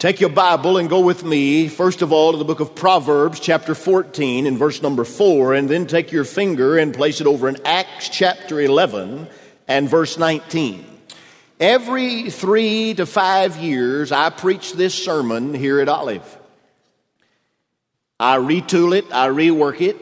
Take your Bible and go with me, first of all, to the book of Proverbs, chapter 14, and verse number 4, and then take your finger and place it over in Acts chapter 11 and verse 19. Every 3 to 5 years, I preach this sermon here at Olive. I retool it, I rework it.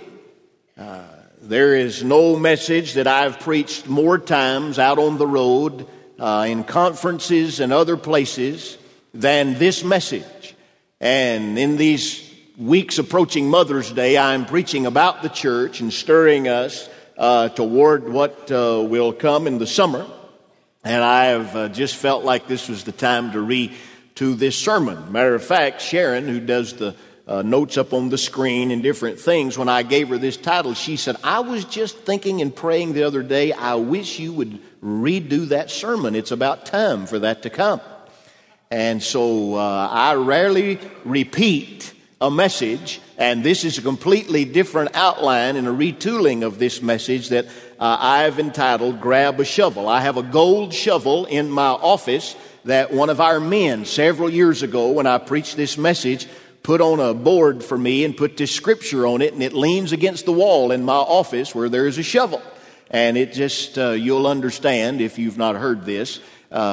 There is no message that I've preached more times out on the road, in conferences and other places, than this message. And in these weeks approaching Mother's Day, I'm preaching about the church and stirring us toward what will come in the summer. And I have just felt like this was the time to retool this sermon. Matter of fact, Sharon, who does the notes up on the screen and different things, when I gave her this title, she said, I was just thinking and praying the other day, I wish you would redo that sermon. It's about time for that to come. And so I rarely repeat a message, and this is a completely different outline and a retooling of this message that I've entitled, Grab a Shovel. I have a gold shovel in my office that one of our men several years ago, when I preached this message, put on a board for me and put this scripture on it, and it leans against the wall in my office where there is a shovel. And it just, you'll understand if you've not heard this,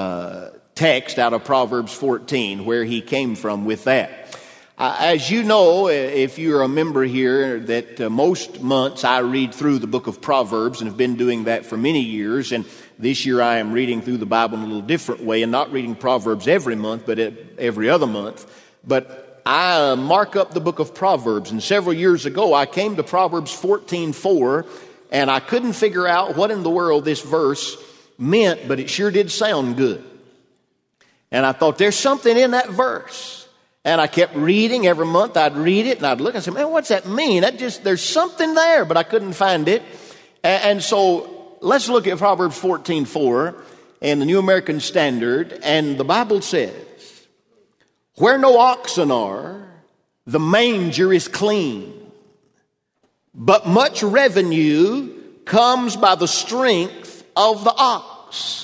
text out of Proverbs 14, where he came from with that. As you know, if you're a member here, that most months I read through the book of Proverbs and have been doing that for many years. And this year I am reading through the Bible in a little different way and not reading Proverbs every month, but every other month. But I mark up the book of Proverbs. And several years ago I came to Proverbs 14:4, and I couldn't figure out what in the world this verse meant, but it sure did sound good. And I thought, there's something in that verse. And I kept reading. Every month I'd read it and I'd look and say, man, what's that mean? There's something there, but I couldn't find it. And so let's look at Proverbs 14:4 in the New American Standard. And the Bible says, where no oxen are, the manger is clean. But much revenue comes by the strength of the ox.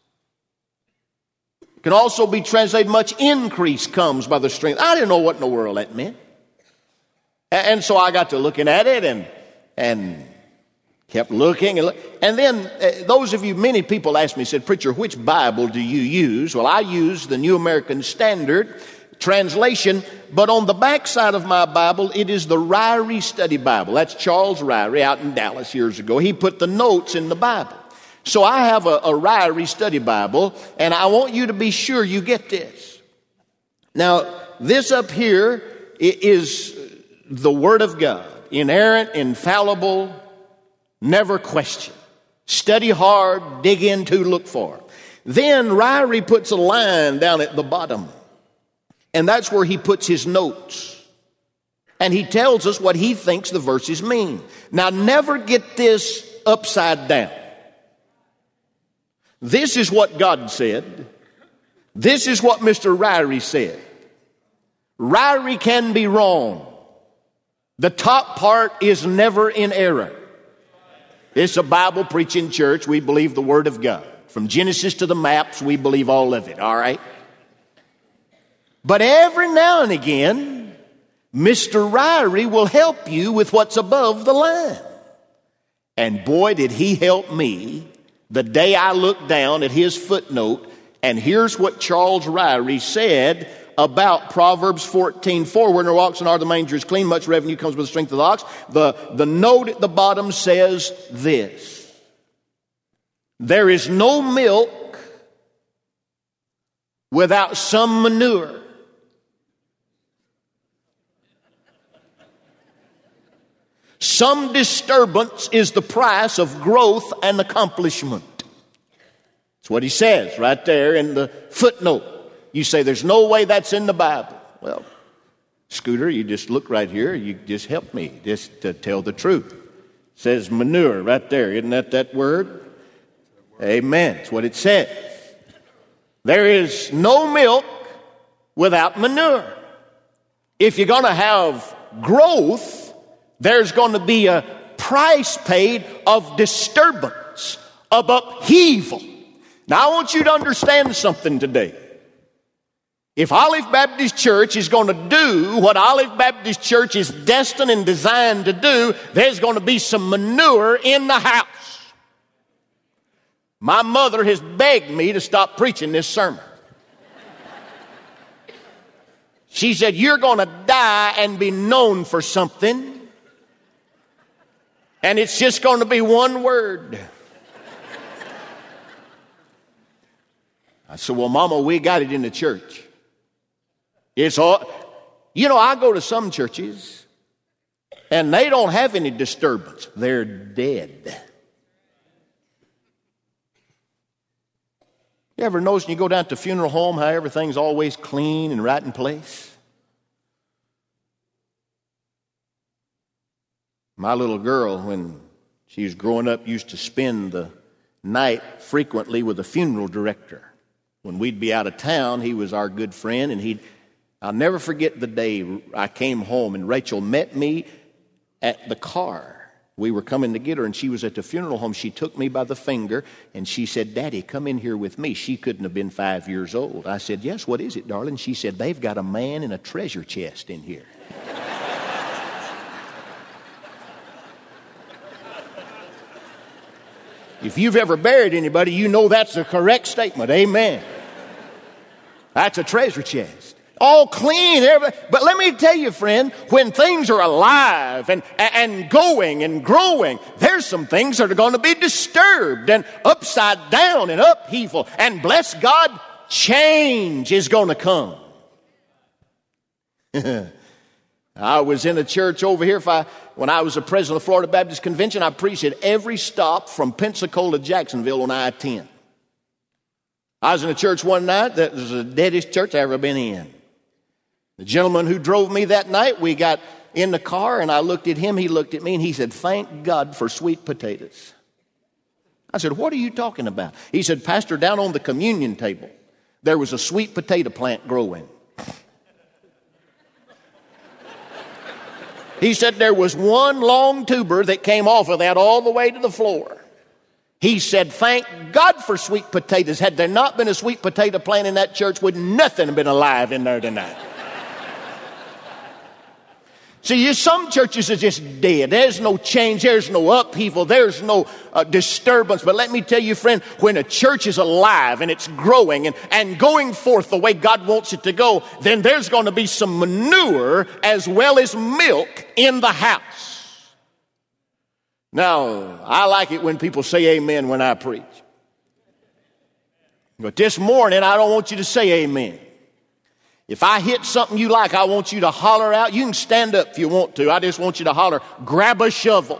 Can also be translated, much increase comes by the strength. I didn't know what in the world that meant. And so I got to looking at it and kept looking. And then those of you, many people asked me, said, preacher, which Bible do you use? Well, I use the New American Standard translation, but on the back side of my Bible, it is the Ryrie Study Bible. That's Charles Ryrie out in Dallas years ago. He put the notes in the Bible. So I have a Ryrie Study Bible, and I want you to be sure you get this. Now, this up here is the Word of God, inerrant, infallible, never question. Study hard, dig into, look for. Then Ryrie puts a line down at the bottom, and that's where he puts his notes. And he tells us what he thinks the verses mean. Now, never get this upside down. This is what God said. This is what Mr. Ryrie said. Ryrie can be wrong. The top part is never in error. It's a Bible preaching church. We believe the Word of God. From Genesis to the maps, we believe all of it, all right? But every now and again, Mr. Ryrie will help you with what's above the line. And boy, did he help me the day I looked down at his footnote, and here's what Charles Ryrie said about Proverbs 14:4, where no oxen are, the manger is clean, much revenue comes with the strength of the ox. The note at the bottom says this: there is no milk without some manure. Some disturbance is the price of growth and accomplishment. That's what he says right there in the footnote. You say, there's no way that's in the Bible. Well, Scooter, you just look right here. You just help me just to tell the truth. It says manure right there. Isn't that word? Amen. That's what it says. There is no milk without manure. If you're going to have growth, there's going to be a price paid of disturbance, of upheaval. Now, I want you to understand something today. If Olive Baptist Church is going to do what Olive Baptist Church is destined and designed to do, there's going to be some manure in the house. My mother has begged me to stop preaching this sermon. She said, you're going to die and be known for something, and it's just going to be one word. I said, well, Mama, we got it in the church. It's all, I go to some churches and they don't have any disturbance. They're dead. You ever notice when you go down to a funeral home how everything's always clean and right in place? My little girl, when she was growing up, used to spend the night frequently with a funeral director. When we'd be out of town, he was our good friend, and I'll never forget the day I came home and Rachel met me at the car. We were coming to get her, and she was at the funeral home. She took me by the finger, and she said, Daddy, come in here with me. She couldn't have been 5 years old. I said, yes, what is it, darling? She said, they've got a man in a treasure chest in here. If you've ever buried anybody, you know that's the correct statement. Amen. That's a treasure chest. All clean, everything. But let me tell you, friend, when things are alive and going and growing, there's some things that are going to be disturbed and upside down and upheaval. And bless God, change is going to come. I was in a church over here. When I was the president of the Florida Baptist Convention, I preached at every stop from Pensacola to Jacksonville on I-10. I was in a church one night that was the deadest church I ever been in. The gentleman who drove me that night, we got in the car, and I looked at him, he looked at me, and he said, thank God for sweet potatoes. I said, what are you talking about? He said, Pastor, down on the communion table, there was a sweet potato plant growing. He said there was one long tuber that came off of that all the way to the floor. He said, thank God for sweet potatoes. Had there not been a sweet potato plant in that church, would nothing have been alive in there tonight. See, some churches are just dead. There's no change. There's no upheaval. There's no disturbance. But let me tell you, friend, when a church is alive and it's growing and going forth the way God wants it to go, then there's going to be some manure as well as milk in the house. Now, I like it when people say amen when I preach. But this morning, I don't want you to say amen. If I hit something you like, I want you to holler out. You can stand up if you want to. I just want you to holler, grab a shovel.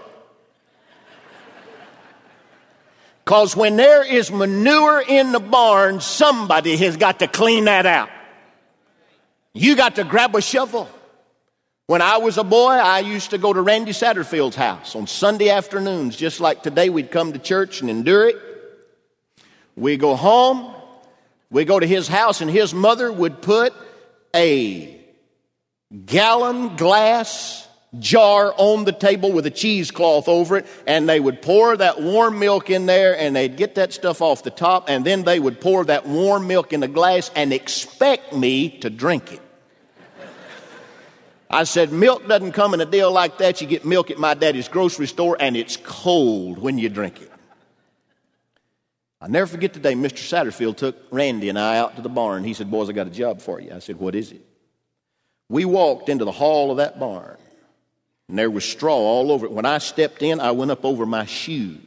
Because when there is manure in the barn, somebody has got to clean that out. You got to grab a shovel. When I was a boy, I used to go to Randy Satterfield's house on Sunday afternoons. Just like today, we'd come to church and endure it. We go home. We go to his house, and his mother would put a gallon glass jar on the table with a cheesecloth over it, and they would pour that warm milk in there, and they'd get that stuff off the top, and then they would pour that warm milk in a glass and expect me to drink it. I said, milk doesn't come in a deal like that. You get milk at my daddy's grocery store, and it's cold when you drink it. I'll never forget the day Mr. Satterfield took Randy and I out to the barn. He said, boys, I got a job for you. I said, what is it? We walked into the hall of that barn, and there was straw all over it. When I stepped in, I went up over my shoes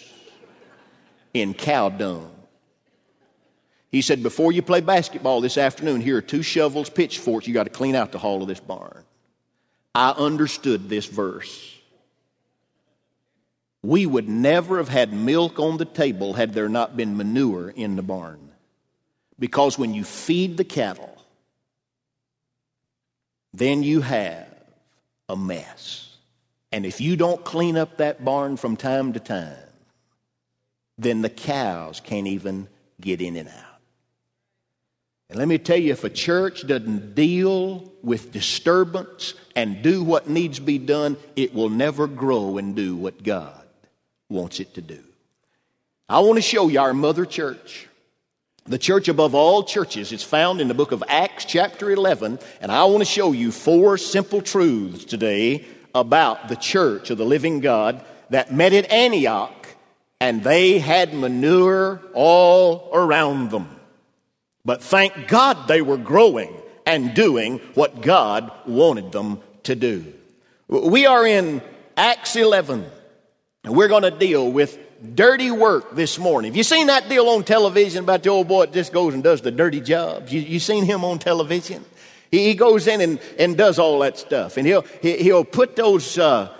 in cow dung. He said, before you play basketball this afternoon, here are 2 shovels, pitchforks. You got to clean out the hall of this barn. I understood this verse. We would never have had milk on the table had there not been manure in the barn. Because when you feed the cattle, then you have a mess. And if you don't clean up that barn from time to time, then the cows can't even get in and out. And let me tell you, if a church doesn't deal with disturbance and do what needs to be done, it will never grow and do what God wants it to do. I want to show you our mother church. The church above all churches. It's found in the book of Acts chapter 11. And I want to show you 4 simple truths today about the church of the living God that met at Antioch, and they had manure all around them. But thank God they were growing and doing what God wanted them to do. We are in Acts 11, and we're going to deal with dirty work this morning. Have you seen that deal on television about the old boy that just goes and does the dirty jobs? You seen him on television? He goes in and does all that stuff. And he'll put those,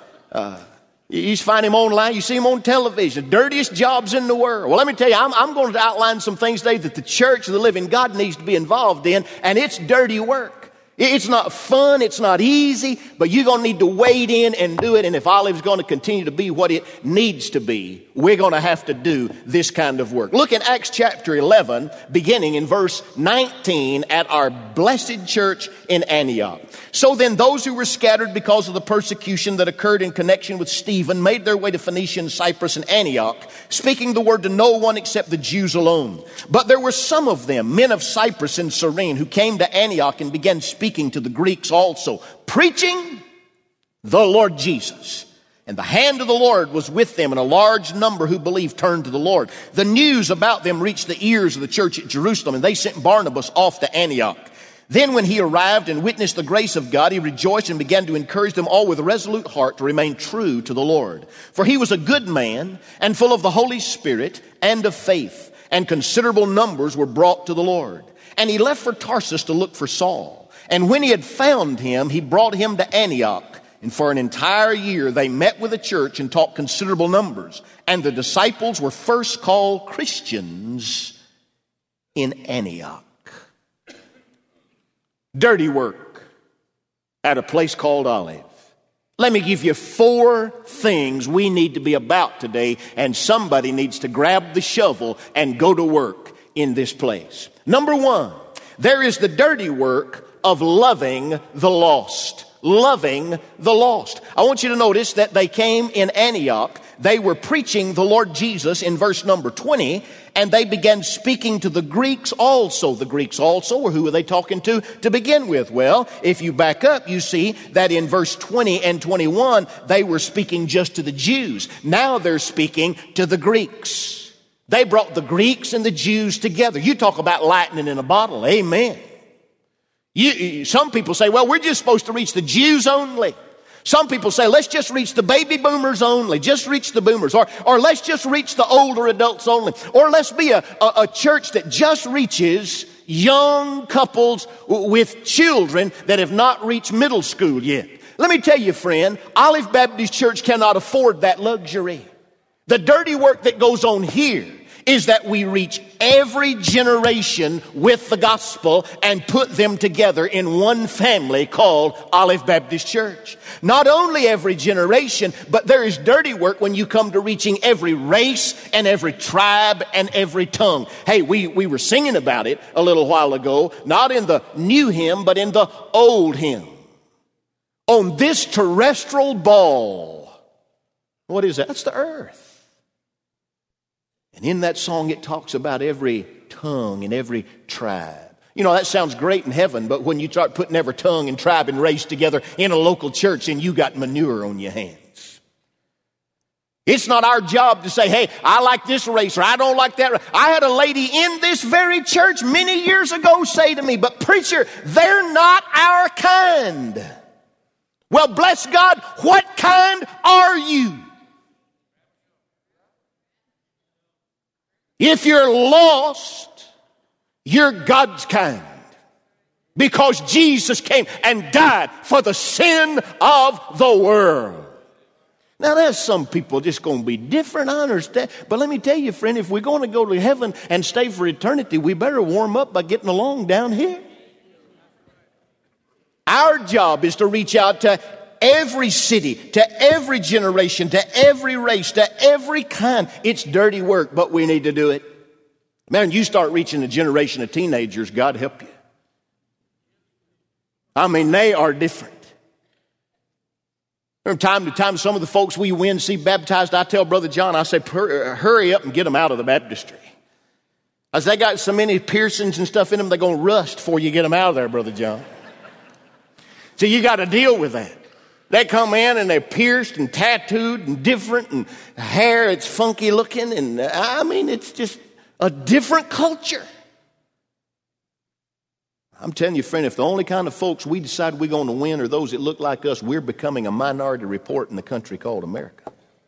you find him online, you see him on television, dirtiest jobs in the world. Well, let me tell you, I'm going to outline some things today that the church of the living God needs to be involved in, and it's dirty work. It's not fun, it's not easy, but you're going to need to wade in and do it. And if Olive's going to continue to be what it needs to be, we're going to have to do this kind of work. Look in Acts chapter 11, beginning in verse 19 at our blessed church in Antioch. So then those who were scattered because of the persecution that occurred in connection with Stephen made their way to Phoenicia and Cyprus and Antioch, speaking the word to no one except the Jews alone. But there were some of them, men of Cyprus and Cyrene, who came to Antioch and began speaking to the Greeks also, preaching the Lord Jesus. And the hand of the Lord was with them, and a large number who believed turned to the Lord. The news about them reached the ears of the church at Jerusalem, and they sent Barnabas off to Antioch. Then when he arrived and witnessed the grace of God, he rejoiced and began to encourage them all with a resolute heart to remain true to the Lord. For he was a good man and full of the Holy Spirit and of faith, and considerable numbers were brought to the Lord. And he left for Tarsus to look for Saul. And when he had found him, he brought him to Antioch. And for an entire year they met with the church and taught considerable numbers. And the disciples were first called Christians in Antioch. Dirty work at a place called Olive. Let me give you 4 things we need to be about today, and somebody needs to grab the shovel and go to work in this place. Number 1, there is the dirty work of loving the lost. Loving the lost. I want you to notice that they came in Antioch. They were preaching the Lord Jesus in verse number 20, and they began speaking to the Greeks also. The Greeks also, or who were they talking to begin with? Well, if you back up, you see that in verse 20 and 21, they were speaking just to the Jews. Now they're speaking to the Greeks. They brought the Greeks and the Jews together. You talk about lightning in a bottle. Amen. Some people say, well, we're just supposed to reach the Jews only. Some people say, let's just reach the baby boomers only. Just reach the boomers. Or let's just reach the older adults only. Or let's be a church that just reaches young couples with children that have not reached middle school yet. Let me tell you, friend, Olive Baptist Church cannot afford that luxury. The dirty work that goes on here is that we reach every generation with the gospel and put them together in one family called Olive Baptist Church. Not only every generation, but there is dirty work when you come to reaching every race and every tribe and every tongue. Hey, we were singing about it a little while ago, not in the new hymn, but in the old hymn. On this terrestrial ball. What is that? That's the earth. And in that song, it talks about every tongue and every tribe. You know, that sounds great in heaven, but when you start putting every tongue and tribe and race together in a local church, then you got manure on your hands. It's not our job to say, hey, I like this race or I don't like that race. I had a lady in this very church many years ago say to me, but preacher, they're not our kind. Well, bless God, what kind are you? If you're lost, you're God's kind. Because Jesus came and died for the sin of the world. Now, there's some people just going to be different, I understand. But let me tell you, friend, if we're going to go to heaven and stay for eternity, we better warm up by getting along down here. Our job is to reach out to every city, to every generation, to every race, to every kind. It's dirty work, but we need to do it. Man, you start reaching a generation of teenagers, God help you. I mean, they are different. From time to time, some of the folks we win see baptized, I tell Brother John, I say, hurry up and get them out of the baptistry. As they got so many piercings and stuff in them, they're going to rust before you get them out of there, Brother John. So you got to deal with that. They come in and they're pierced and tattooed and different, and hair, it's funky looking. And I mean, it's just a different culture. I'm telling you, friend, if the only kind of folks we decide we're going to win are those that look like us, we're becoming a minority report in the country called America.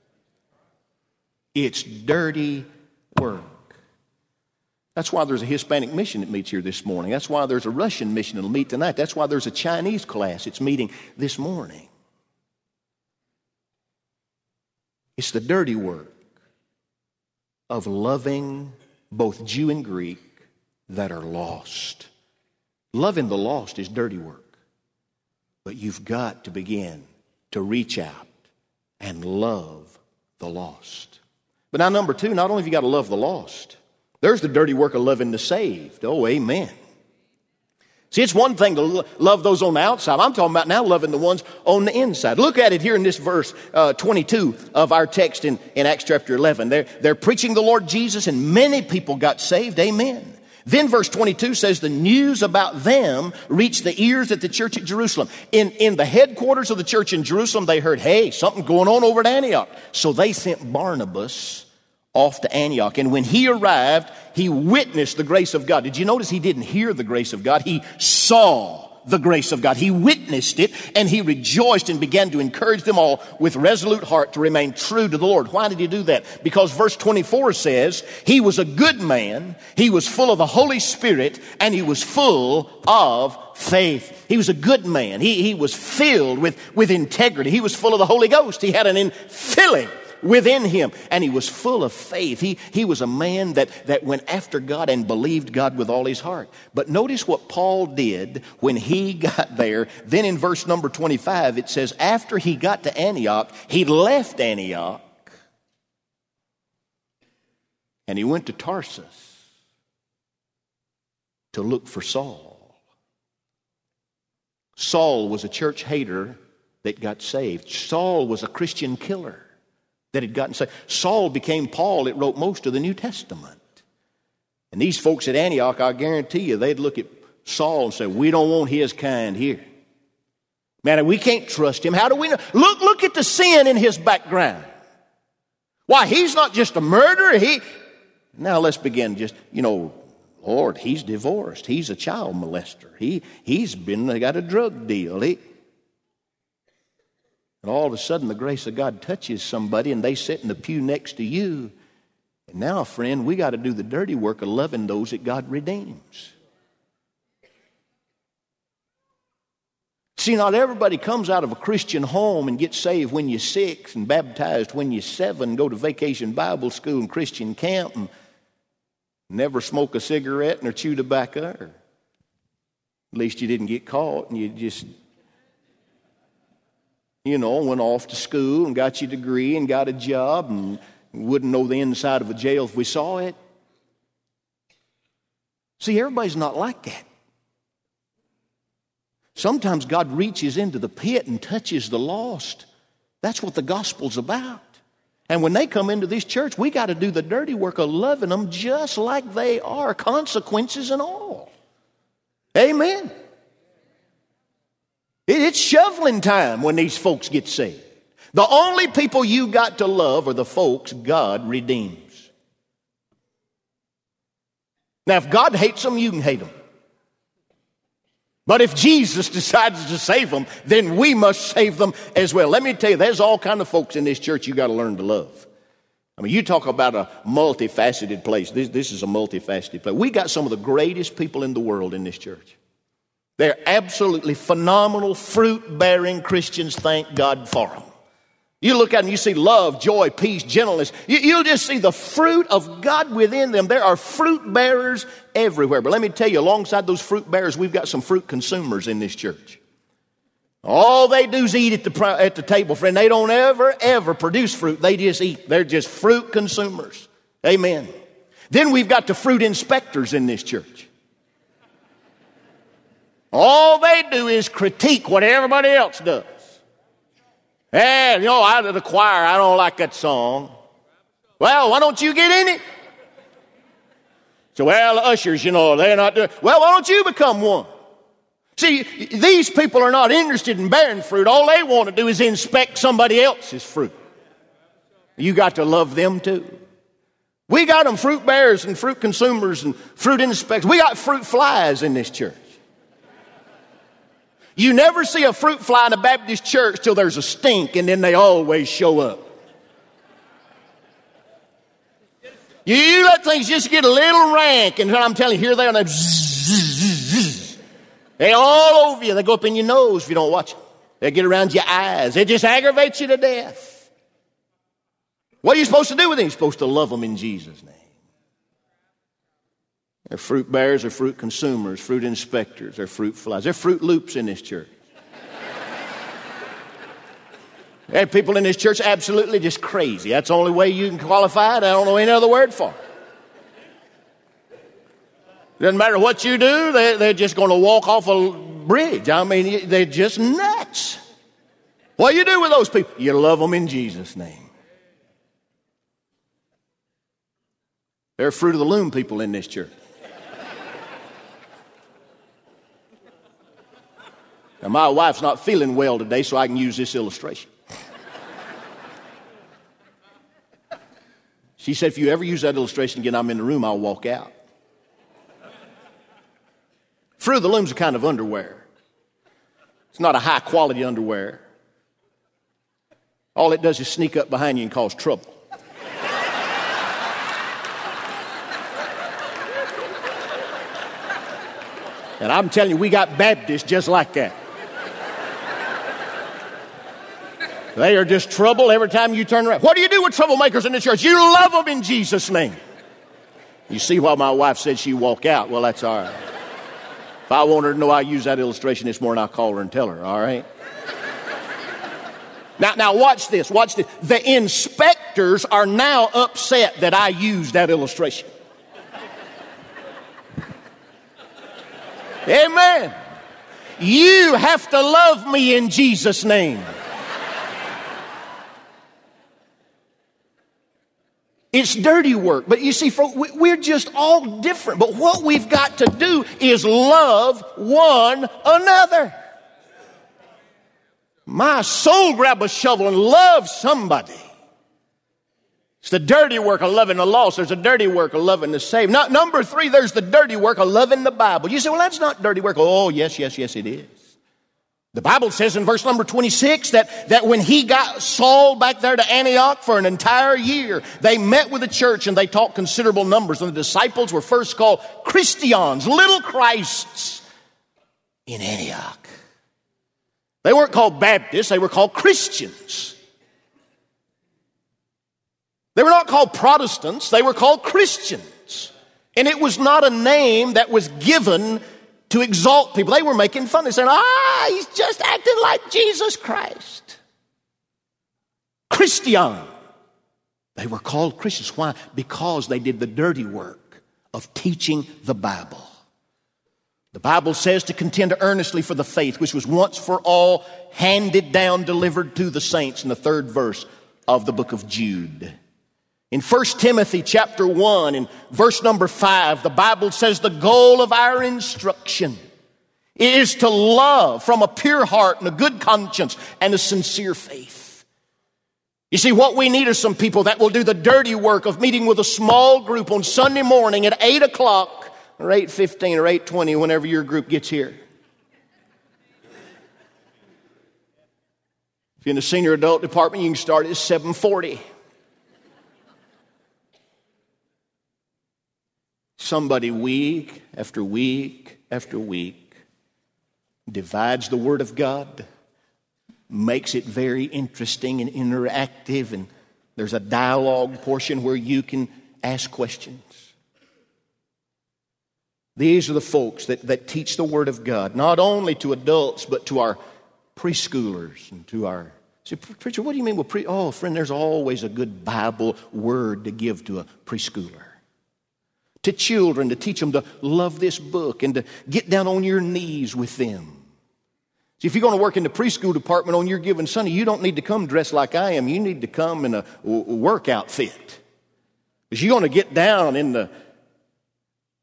It's dirty work. That's why there's a Hispanic mission that meets here this morning. That's why there's a Russian mission that'll meet tonight. That's why there's a Chinese class that's meeting this morning. It's the dirty work of loving both Jew and Greek that are lost. Loving the lost is dirty work. But you've got to begin to reach out and love the lost. But now, number two, not only have you got to love the lost, there's the dirty work of loving the saved. Oh, amen. See, it's one thing to love those on the outside. I'm talking about now loving the ones on the inside. Look at it here in this verse 22 of our text in Acts chapter 11. They're preaching the Lord Jesus, and many people got saved. Amen. Then verse 22 says the news about them reached the ears at the church at Jerusalem. In the headquarters of the church in Jerusalem, they heard, hey, something going on over at Antioch. So they sent Barnabas off to Antioch. And when he arrived, he witnessed the grace of God. Did you notice he didn't hear the grace of God? He saw the grace of God. He witnessed it, and he rejoiced and began to encourage them all with resolute heart to remain true to the Lord. Why did he do that? Because verse 24 says, he was a good man, he was full of the Holy Spirit, and he was full of faith. He was a good man. He was filled with integrity. He was full of the Holy Ghost. He had an infilling within him, and he was full of faith. He was a man that went after God and believed God with all his heart. But notice what Paul did when he got there. Then in verse number 25, it says, after he got to Antioch, he left Antioch and he went to Tarsus to look for Saul. Saul was a church hater that got saved. Saul was a Christian killer that had gotten saved. Saul became Paul that wrote most of the New Testament. And these folks at Antioch, I guarantee you, they'd look at Saul and say, we don't want his kind here. Man, we can't trust him. How do we know? Look at the sin in his background. Why, he's not just a murderer. Now let's begin just, Lord, he's divorced. He's a child molester. He's got a drug deal. And all of a sudden, the grace of God touches somebody, and they sit in the pew next to you. And now, friend, we got to do the dirty work of loving those that God redeems. See, not everybody comes out of a Christian home and gets saved when you're 6 and baptized when you're 7, go to vacation Bible school and Christian camp and never smoke a cigarette or chew tobacco. Or at least you didn't get caught, and you just went off to school and got your degree and got a job and wouldn't know the inside of a jail if we saw it. See, everybody's not like that. Sometimes God reaches into the pit and touches the lost. That's what the gospel's about. And when they come into this church, we got to do the dirty work of loving them just like they are, consequences and all. Amen. It's shoveling time when these folks get saved. The only people you got to love are the folks God redeems. Now, if God hates them, you can hate them. But if Jesus decides to save them, then we must save them as well. Let me tell you, there's all kind of folks in this church you got to learn to love. I mean, you talk about a multifaceted place. This is a multifaceted place. We got some of the greatest people in the world in this church. They're absolutely phenomenal, fruit-bearing Christians. Thank God for them. You look at them, you see love, joy, peace, gentleness. You'll just see the fruit of God within them. There are fruit bearers everywhere. But let me tell you, alongside those fruit bearers, we've got some fruit consumers in this church. All they do is eat at the table, friend. They don't ever produce fruit. They just eat. They're just fruit consumers. Amen. Then we've got the fruit inspectors in this church. All they do is critique what everybody else does. Hey, out of the choir, I don't like that song. Well, why don't you get in it? So, well, ushers, they're not doing. Well, why don't you become one? See, these people are not interested in bearing fruit. All they want to do is inspect somebody else's fruit. You got to love them too. We got them fruit bearers and fruit consumers and fruit inspectors. We got fruit flies in this church. You never see a fruit fly in a Baptist church till there's a stink, and then they always show up. You let things just get a little rank, and I'm telling you, here they are, and they're all over you. They go up in your nose if you don't watch it. They get around your eyes. They just aggravate you to death. What are you supposed to do with them? You're supposed to love them in Jesus' name. They're fruit bearers, they're fruit consumers, fruit inspectors, they're fruit flies. They're Fruit Loops in this church. There are people in this church absolutely just crazy. That's the only way you can qualify it. I don't know any other word for it. Doesn't matter what you do, they're just going to walk off a bridge. I mean, they're just nuts. What do you do with those people? You love them in Jesus' name. There are Fruit of the Loom people in this church. Now, my wife's not feeling well today, so I can use this illustration. She said, if you ever use that illustration again, I'm in the room, I'll walk out. Fruit of the Loom's a kind of underwear. It's not a high-quality underwear. All it does is sneak up behind you and cause trouble. And I'm telling you, we got Baptists just like that. They are just trouble every time you turn around. What do you do with troublemakers in the church? You love them in Jesus' name. You see why my wife said she'd walk out? Well, that's all right. If I want her to know I used that illustration this morning, I'll call her and tell her, all right? Now watch this, watch this. The inspectors are now upset that I used that illustration. Amen. You have to love me in Jesus' name. It's dirty work. But you see, we're just all different. But what we've got to do is love one another. My soul grab a shovel and love somebody. It's the dirty work of loving the lost. There's a dirty work of loving the saved. Number 3, there's the dirty work of loving the Bible. You say, well, that's not dirty work. Oh, yes, it is. The Bible says in verse number 26 that when he got Saul back there to Antioch for an entire year, they met with the church and they taught considerable numbers. And the disciples were first called Christians, little Christs, in Antioch. They weren't called Baptists, they were called Christians. They were not called Protestants, they were called Christians. And it was not a name that was given to exalt people. They were making fun. They said, he's just acting like Jesus Christ. Christian. They were called Christians. Why? Because they did the dirty work of teaching the Bible. The Bible says to contend earnestly for the faith which was once for all handed down, delivered to the saints, in the 3rd verse of the book of Jude. In 1 Timothy chapter 1 and verse number 5, the Bible says the goal of our instruction is to love from a pure heart and a good conscience and a sincere faith. You see, what we need are some people that will do the dirty work of meeting with a small group on Sunday morning at 8 o'clock or 8:15 or 8:20, whenever your group gets here. If you're in the senior adult department, you can start at 7:40. Somebody week after week after week divides the Word of God, makes it very interesting and interactive, and there's a dialogue portion where you can ask questions. These are the folks that teach the Word of God, not only to adults, but to our preschoolers and to our... Say, preacher, what do you mean with Oh, friend, there's always a good Bible word to give to a preschooler. To children, to teach them to love this book and to get down on your knees with them. See, if you're going to work in the preschool department on your given Sunday, you don't need to come dressed like I am. You need to come in a work outfit. Because you're going to get down in the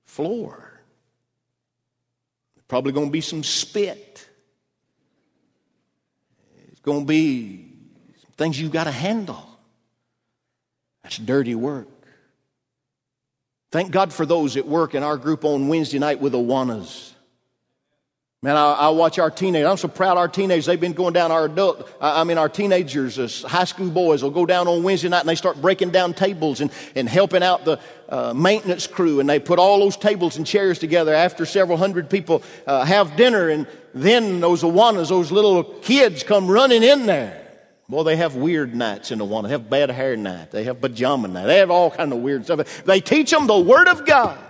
floor. Probably going to be some spit. It's going to be some things you've got to handle. That's dirty work. Thank God for those that work in our group on Wednesday night with Awanas. Man, I watch our teenagers. I'm so proud of our teenagers. They've been going down our teenagers, high school boys will go down on Wednesday night and they start breaking down tables and helping out the maintenance crew. And they put all those tables and chairs together after several hundred people have dinner. And then those Awanas, those little kids come running in there. Boy, they have weird nights in Awana. They have bad hair night. They have pajama night. They have all kind of weird stuff. They teach them the Word of God.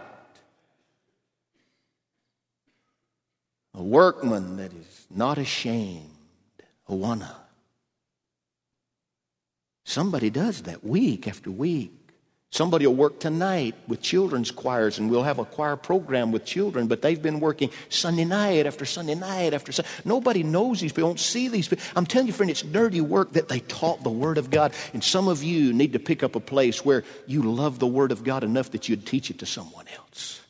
A workman that is not ashamed. Awana. Somebody does that week after week. Somebody will work tonight with children's choirs, and we'll have a choir program with children, but they've been working Sunday night after Sunday night after Sunday. Nobody knows these people, don't see these people. I'm telling you, friend, it's dirty work that they taught the Word of God. And some of you need to pick up a place where you love the Word of God enough that you'd teach it to someone else.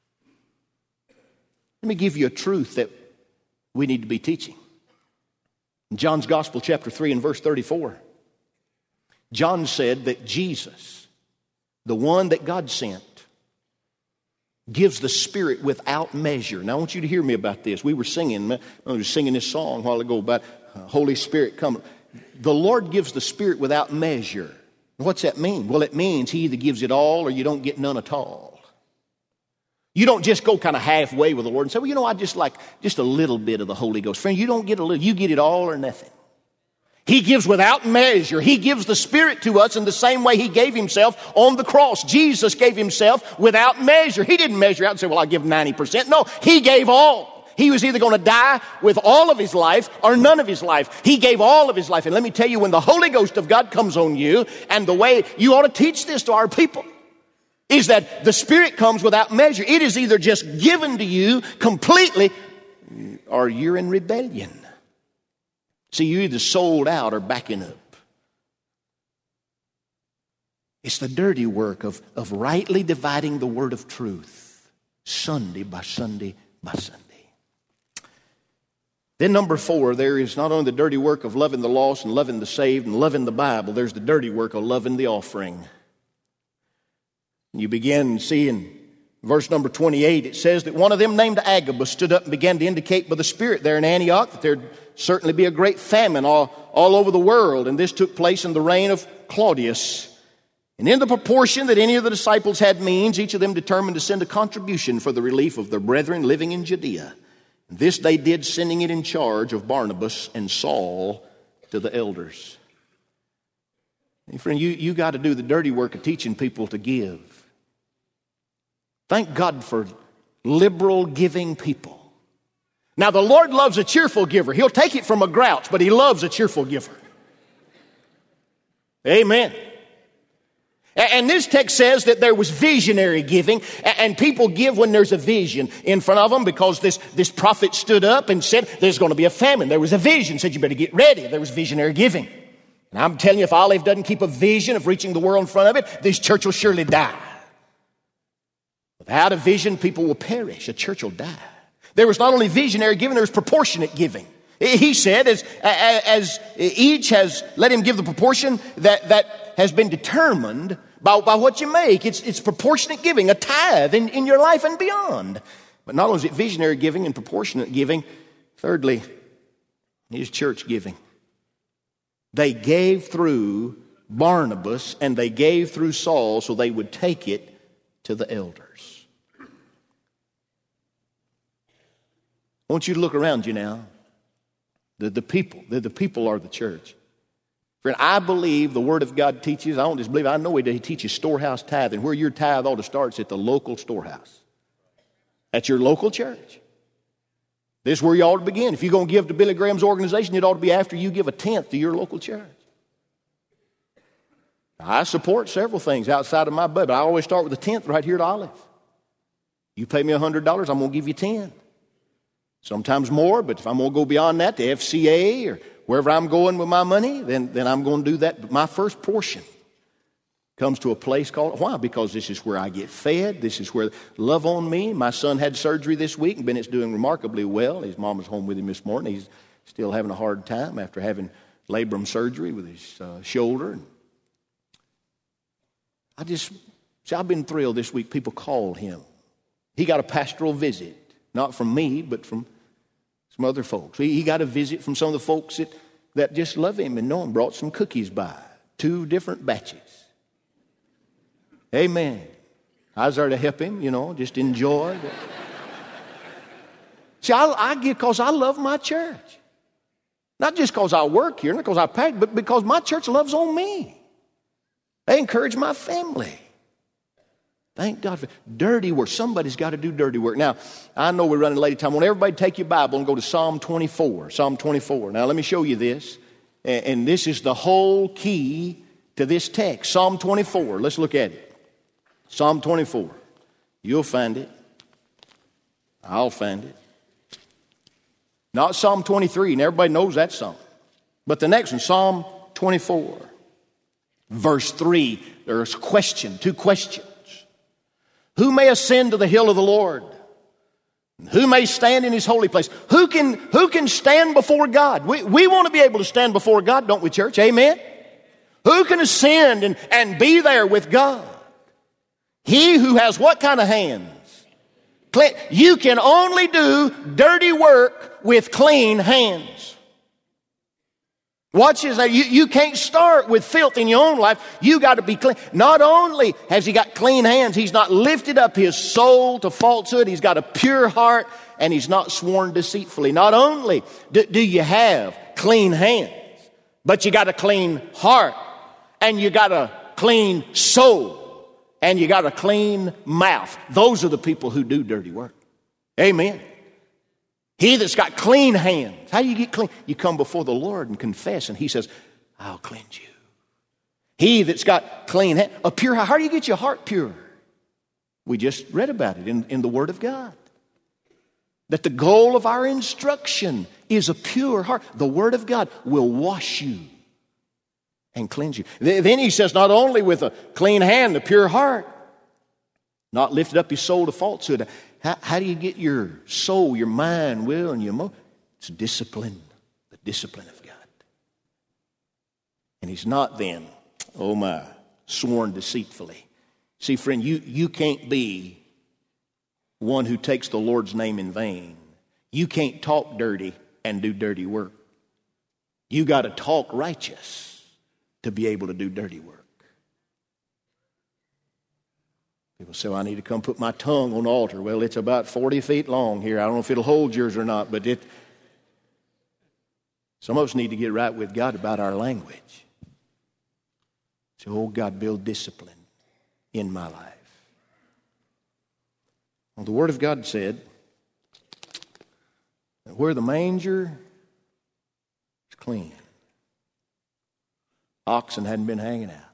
Let me give you a truth that we need to be teaching. In John's Gospel, chapter 3 and verse 34, John said that Jesus, the one that God sent, gives the Spirit without measure. Now I want you to hear me about this. We were singing this song a while ago about Holy Spirit come. The Lord gives the Spirit without measure. What's that mean? Well, it means He either gives it all or you don't get none at all. You don't just go kind of halfway with the Lord and say, well, you know, I just like just a little bit of the Holy Ghost. Friend, you don't get a little. You get it all or nothing. He gives without measure. He gives the Spirit to us in the same way He gave Himself on the cross. Jesus gave Himself without measure. He didn't measure out and say, well, I'll give 90%. No, He gave all. He was either going to die with all of His life or none of His life. He gave all of His life. And let me tell you, when the Holy Ghost of God comes on you, and the way you ought to teach this to our people, is that the Spirit comes without measure. It is either just given to you completely or you're in rebellion. See, you're either sold out or backing up. It's the dirty work of rightly dividing the word of truth, Sunday by Sunday by Sunday. Then number 4, there is not only the dirty work of loving the lost and loving the saved and loving the Bible, there's the dirty work of loving the offering. You begin seeing verse number 28, it says that one of them named Agabus stood up and began to indicate by the Spirit there in Antioch that there'd certainly be a great famine all over the world. And this took place in the reign of Claudius. And in the proportion that any of the disciples had means, each of them determined to send a contribution for the relief of their brethren living in Judea. And this they did, sending it in charge of Barnabas and Saul to the elders. Hey, friend, you got to do the dirty work of teaching people to give. Thank God for liberal giving people. Now, the Lord loves a cheerful giver. He'll take it from a grouch, but He loves a cheerful giver. Amen. And this text says that there was visionary giving, and people give when there's a vision in front of them, because this prophet stood up and said there's going to be a famine. There was a vision, said you better get ready. There was visionary giving. And I'm telling you, if Olive doesn't keep a vision of reaching the world in front of it, this church will surely die. Without a vision, people will perish. A church will die. There was not only visionary giving, there was proportionate giving. He said, as each has, let him give the proportion that has been determined by what you make. It's proportionate giving, a tithe in your life and beyond. But not only is it visionary giving and proportionate giving, thirdly, is church giving. They gave through Barnabas and they gave through Saul so they would take it to the elders. I want you to look around you now. The people are the church. Friend, I believe the Word of God teaches, I don't just believe, I know He teaches storehouse tithing. Where your tithe ought to start is at the local storehouse. At your local church. This is where you ought to begin. If you're going to give to Billy Graham's organization, it ought to be after you give a tenth to your local church. I support several things outside of my budget, but I always start with a tenth right here at Olive. You pay me $100, I'm going to give you 10. Sometimes more, but if I'm going to go beyond that to FCA or wherever I'm going with my money, then I'm going to do that. But my first portion Comes to a place called, why? Because this is where I get fed. This is where love on me. My son had surgery this week, and Bennett's doing remarkably well. His mom was home with him this morning. He's still having a hard time after having labrum surgery with his shoulder. I've been thrilled this week. People called him. He got a pastoral visit, not from me, but from some other folks. He got a visit from some of the folks that just love him and know him, brought some cookies by, 2 different batches. Amen. I was there to help him, just enjoy. See, I give because I love my church. Not just because I work here, not because I pack, but because my church loves on me. They encourage my family. Thank God for dirty work. Somebody's got to do dirty work. Now, I know we're running late at time. I want everybody to take your Bible and go to Psalm 24. Psalm 24. Now, let me show you this. And this is the whole key to this text. Psalm 24. Let's look at it. Psalm 24. You'll find it. I'll find it. Not Psalm 23, and everybody knows that psalm. But the next one, Psalm 24. Verse 3, there's 2 questions. Who may ascend to the hill of the Lord? Who may stand in his holy place? Who can stand before God? We want to be able to stand before God, don't we, church? Amen? Who can ascend and be there with God? He who has what kind of hands? You can only do dirty work with clean hands. Watch this. You can't start with filth in your own life. You got to be clean. Not only has he got clean hands, he's not lifted up his soul to falsehood. He's got a pure heart, and he's not sworn deceitfully. Not only do you have clean hands, but you got a clean heart, and you got a clean soul, and you got a clean mouth. Those are the people who do dirty work. Amen. He that's got clean hands. How do you get clean? You come before the Lord and confess, and he says, I'll cleanse you. He that's got clean hands, a pure heart. How do you get your heart pure? We just read about it in the Word of God. That the goal of our instruction is a pure heart. The Word of God will wash you and cleanse you. Then he says, not only with a clean hand, a pure heart, not lifted up your soul to falsehood. How do you get your soul, your mind, will, and your emotion? It's discipline, the discipline of God. And he's not then, sworn deceitfully. See, friend, you can't be one who takes the Lord's name in vain. You can't talk dirty and do dirty work. You got to talk righteous to be able to do dirty work. People say, well, I need to come put my tongue on the altar. Well, it's about 40 feet long here. I don't know if it'll hold yours or not, but some of us need to get right with God about our language. So, oh, God, build discipline in my life. Well, the Word of God said that where the manger is clean, oxen hadn't been hanging out.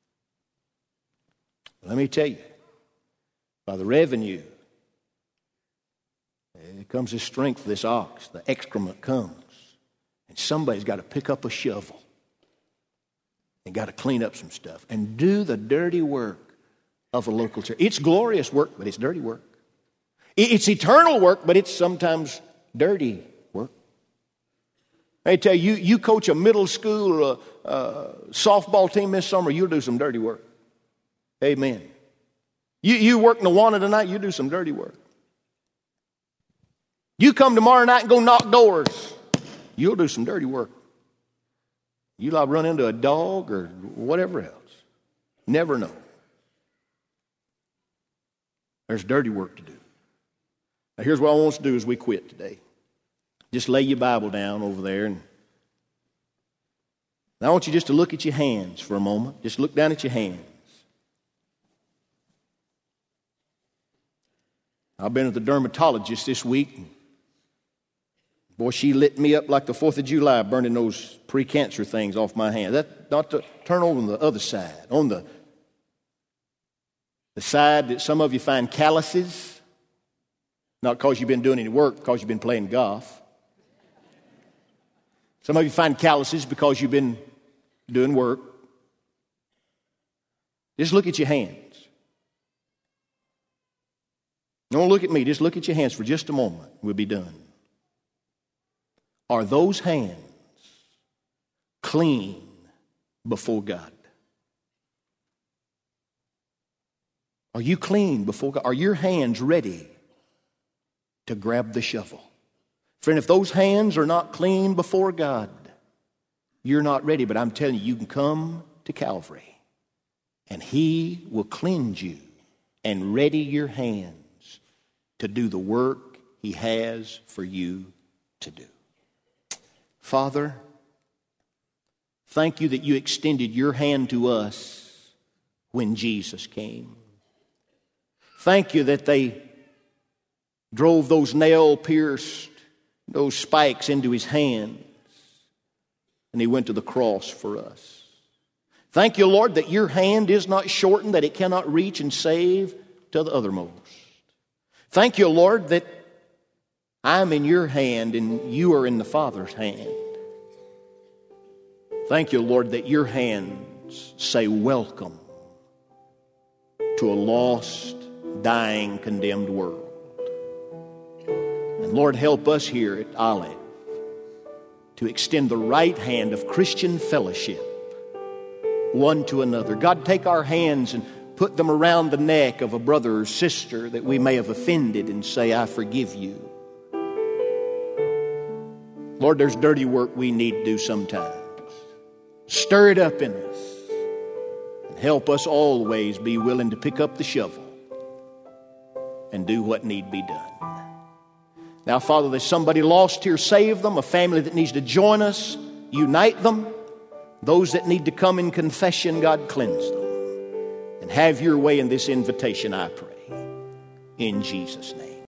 Let me tell you, by the revenue, it comes the strength of this ox. The excrement comes. And somebody's got to pick up a shovel and got to clean up some stuff and do the dirty work of a local church. It's glorious work, but it's dirty work. It's eternal work, but it's sometimes dirty work. I tell you, you coach a middle school softball team this summer, you'll do some dirty work. Amen. You work in Awana tonight, you do some dirty work. You come tomorrow night and go knock doors, you'll do some dirty work. You'll run into a dog or whatever else. Never know. There's dirty work to do. Now here's what I want us to do as we quit today. Just lay your Bible down over there. And I want you just to look at your hands for a moment. Just look down at your hands. I've been at the dermatologist this week. Boy, she lit me up like the 4th of July, burning those pre-cancer things off my hand. That not to turn over on the other side. On the side that some of you find calluses. Not because you've been doing any work, because you've been playing golf. Some of you find calluses because you've been doing work. Just look at your hands. Don't look at me. Just look at your hands for just a moment. We'll be done. Are those hands clean before God? Are you clean before God? Are your hands ready to grab the shovel? Friend, if those hands are not clean before God, you're not ready. But I'm telling you, you can come to Calvary and He will cleanse you and ready your hands to do the work He has for you to do. Father, thank you that you extended your hand to us when Jesus came. Thank you that they drove those nail-pierced, those spikes into His hands, and He went to the cross for us. Thank you, Lord, that your hand is not shortened, that it cannot reach and save to the uttermost. Thank you, Lord, that I'm in your hand and you are in the Father's hand. Thank you, Lord, that your hands say welcome to a lost, dying, condemned world. And Lord, help us here at Olive to extend the right hand of Christian fellowship one to another. God, take our hands and put them around the neck of a brother or sister that we may have offended and say, I forgive you. Lord, there's dirty work we need to do sometimes. Stir it up in us and help us always be willing to pick up the shovel and do what need be done. Now, Father, there's somebody lost here, save them. A family that needs to join us, unite them. Those that need to come in confession, God, cleanse them. And have your way in this invitation, I pray. In Jesus' name.